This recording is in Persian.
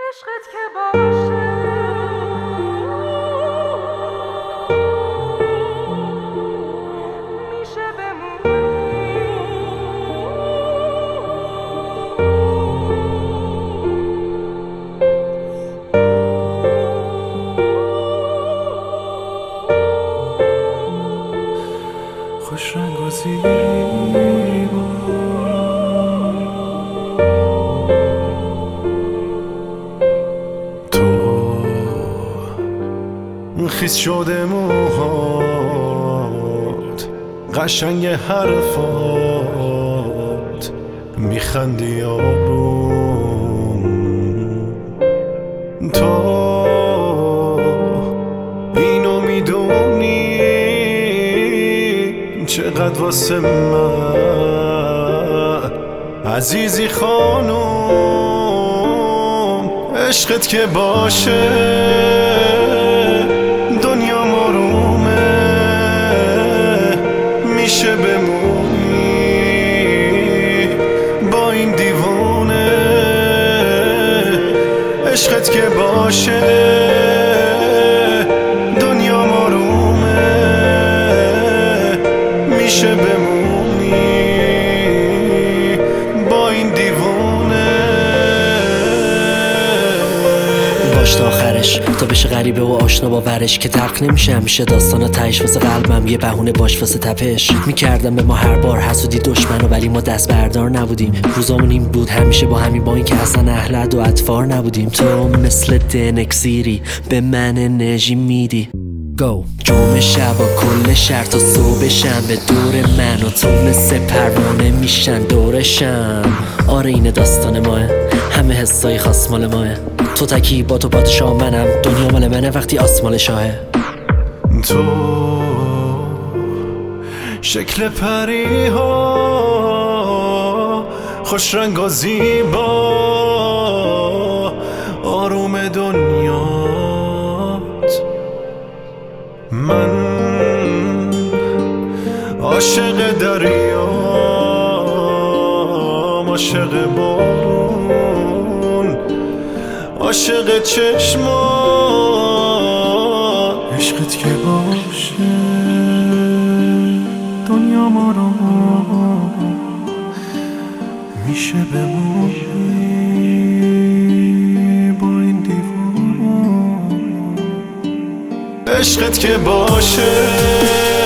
عشقت که باشه میشه خوش رنگ و زیبا خیس شده موهات قشنگ حرفات میخندی آروم تو اینو میدونی چقدر واسه من عزیزی خانم عشقت که باشه دنیا مرومه میشه بمونی با این دیوونه عشقت که باشه دنیا مرومه میشه بمونی با این دیوونه باش تا آخرش تا بشه غریبه و آشنا با ورش که تلخ نمیشه همیشه داستانا تهش واسه قلبم یه بهونه باش واسه تپش میکردم به ما هر بار حسودی دشمنو ولی ما دست بردار نبودیم روزامون این بود همیشه با همین با این که اصلا اهل و اطفار نبودیم تو مثل دنکسیری به من انرژی میدی گو جمعه شب و کل شهر تا صبح شنبه دور من و تو مثل پروانه میشن دورشم آره این داستان ماه همه حسای خاص مال ماه تو تکی با تو پادشاه منم دنیا مال منه وقتی آسمال شاهه تو شکل پری ها خوش رنگ و زیبا آروم دنیات من عاشق دریام عاشق بارون عاشق چشمات عشقت که باشه دنیا ما رو میشه بمونی با این دیوون عشقت که باشه